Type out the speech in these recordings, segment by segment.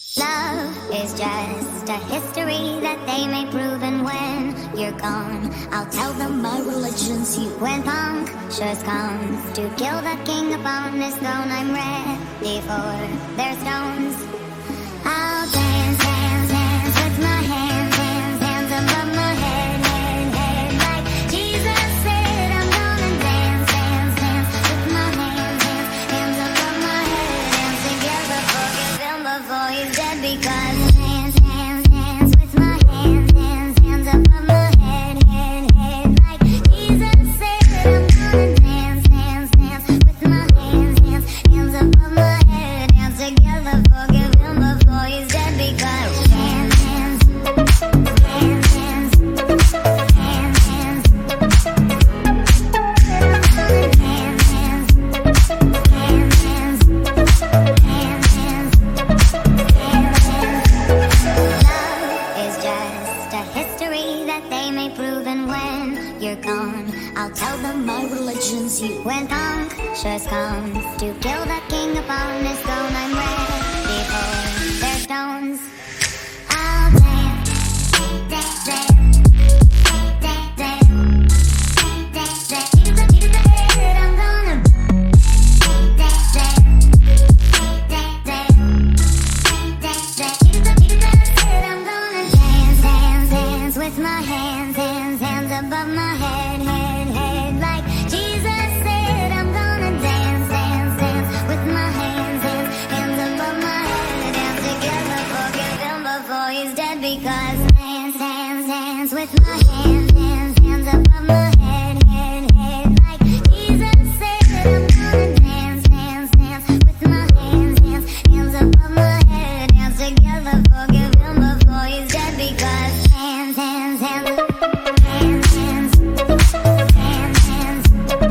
Love is just a history that they may prove, and when you're gone, I'll tell them my religion's you. When punctures comes to kill the king upon his throne, I'm ready for their stones. I'll dance, dance, dance with my hands, hands, hands above my head, head, head. Like Jesus said, I'm gonna dance, dance, dance with my hands, hands, hands above my head. Dance together, forgive him before he's dead, because hands, hands, hands with my hands, hands, hands above my head, head, head. Like Jesus said, I'm gonna dance, dance, dance with my hands, hands, hands above my head. Dance together, forgive him before he's dead, because hands, hands, hands, hands, hands, hands, Love is just a history that they may prove, and when you're gone, I'll tell them my religion's you. When punctures comes to kill the king upon his throne, I'm ready for their stones. I'll dance, dance, dance, dance, dance, dance, dance. Jesus said I'm gonna dance, dance, dance, dance, dance. Jesus said I'm gonna dance, dance, dance with my hands, hands, hands above my head, head, head. Like Jesus said, I'm gonna dance, dance, dance with my hands, hands, hands above my head. Dance together, forgive him before he's dead, because dance, dance, dance with my hands, hands, hands above my head, head, head. Like Jesus said, I'm gonna dance, dance, dance with my hands, hands, hands above my head. Dance together, forgive him before he's dead, because hands, hands, hands, hands, hands, hands, hands,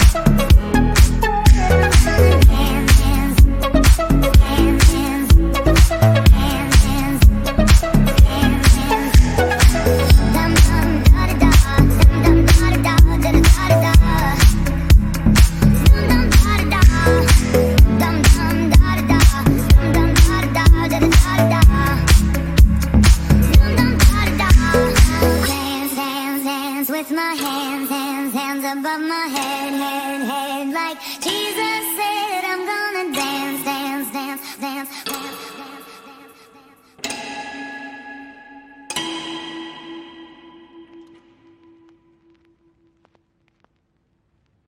with my hands, hands, hands above my head, head, head. Like Jesus said, I'm gonna dance, dance, dance, dance, dance.